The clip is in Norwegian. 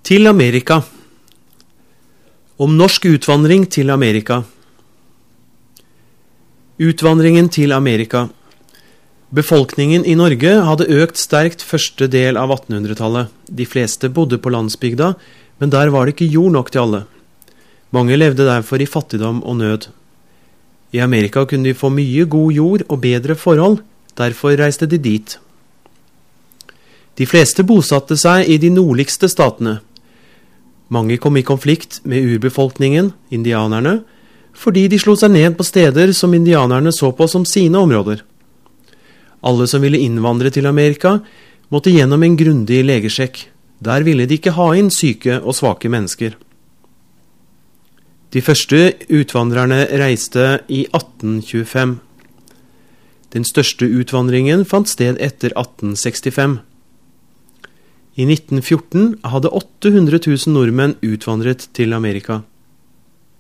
Til Amerika. Om norsk utvandring til Amerika. Utvandringen til Amerika. Befolkningen i Norge hadde økt sterkt første del av 1800-tallet. De fleste bodde på landsbygda, men der var det ikke jord nok til alle. Mange levde derfor i fattigdom og nød. I Amerika kunne de få mye god jord og bedre forhold, derfor reiste de dit. De fleste bosatte seg i de nordligste statene. Mange kom i konflikt med urbefolkningen, indianerne, fordi de slo seg ned på steder som indianerne så på som sine områder. Alle som ville innvandre til Amerika, måtte gjennom en grundig legesjekk. Der ville de ikke ha inn syke og svake mennesker. De første utvandrerne reiste i 1825. Den største utvandringen fant sted etter 1865. I 1914 hadde 800 000 nordmenn utvandret til Amerika.